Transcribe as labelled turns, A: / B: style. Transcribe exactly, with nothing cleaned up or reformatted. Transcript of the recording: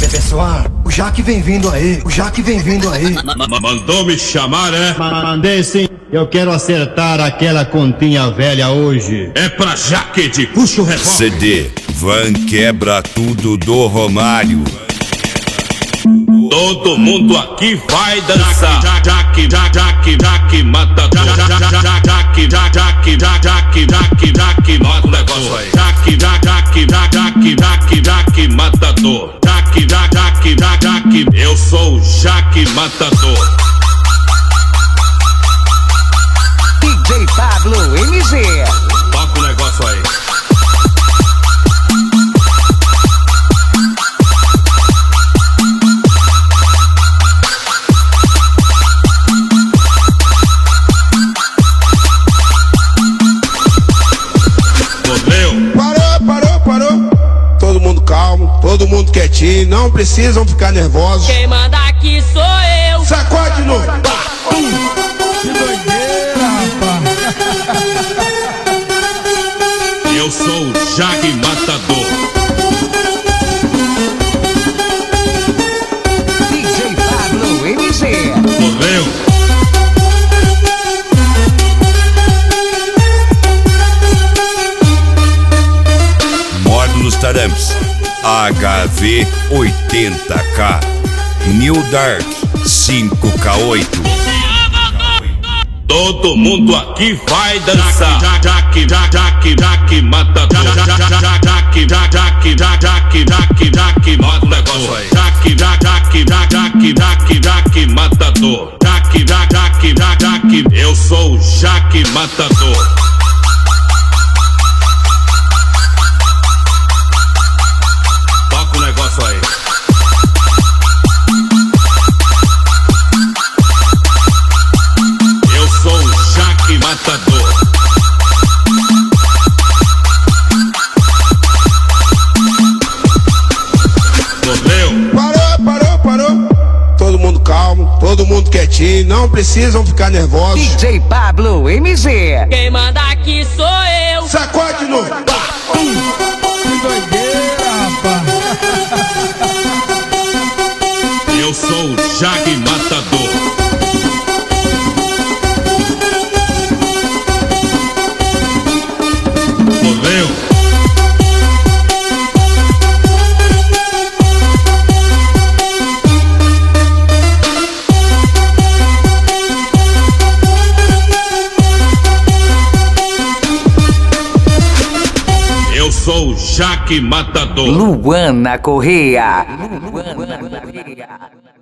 A: Pessoal, o Jaque vem vindo aí, o Jaque vem vindo aí.
B: Mandou me chamar, é?
C: Mandei sim, eu quero acertar aquela continha velha hoje.
B: É pra Jaque de puxa o revólver.
D: C D Van Quebra Tudo do Romário.
B: Todo mundo aqui vai dançar. Jaque, Jaque, Jaque, Jaque, matador. Jaque, Jaque, Jaque, Jaque, Jaque, Jaque, mata o negócio aí. Jaque, Jaque, Jaque, Jaque, Jaque, matador. Jaque, Jaque, Jaque, Jaque, eu sou o Jaque Matador.
E: D J Pablo M G.
B: Toca o negócio aí.
F: Parou, parou, parou. Todo mundo calmo, todo mundo quietinho, não precisam ficar nervosos.
G: Quem manda aqui sou eu.
F: Sacode de novo.
A: Que doideira, rapaz.
B: Eu sou o Jaque Matador.
E: D J Pablo M G.
B: Morreu.
D: Módulos Taramps H V oitenta K New Dark cinco K oito.
B: Todo mundo aqui vai dançar. Jaque, Jaque, Jaque, Jaque, matador. Jaque, Jaque, Jaque, Jaque, Jaque, Jaque, mata o negócio aí. Jaque, Jaque, Jaque, Jaque, Jaque, matador. Jaque, Jaque, Jaque, Jaque, eu sou o Jaque Matador. Toca o negócio aí. Eu sou o Jaque Matador. Morreu.
F: Parou, parou, parou. Todo mundo calmo, todo mundo quietinho, não precisam ficar nervosos.
E: D J Pablo M G.
G: Quem manda aqui sou eu.
F: Sacode de novo.
A: Que doideira, rapaz.
B: Eu sou o Jaque Matador. Morreu. Eu sou o Jaque Matador.
E: Luana Correia. Luana Correia.